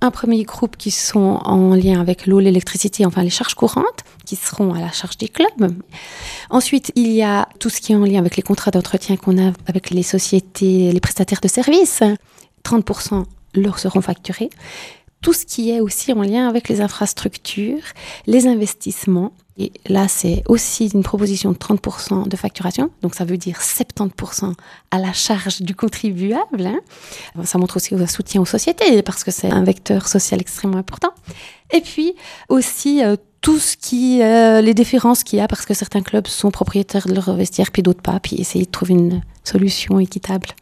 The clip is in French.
un premier groupe qui sont en lien avec l'eau, l'électricité, enfin les charges courantes, qui seront à la charge des clubs. Ensuite, il y a tout ce qui est en lien avec les contrats d'entretien qu'on a avec les sociétés, les prestataires de services. 30% leur seront facturés. Tout ce qui est aussi en lien avec les infrastructures, les investissements. Et là, c'est aussi une proposition de 30% de facturation. Donc, ça veut dire 70% à la charge du contribuable. Ça montre aussi un soutien aux sociétés parce que c'est un vecteur social extrêmement important. Et puis, aussi, tout ce qui les différences qu'il y a parce que certains clubs sont propriétaires de leur vestiaire puis d'autres pas. Puis essayer de trouver une solution équitable.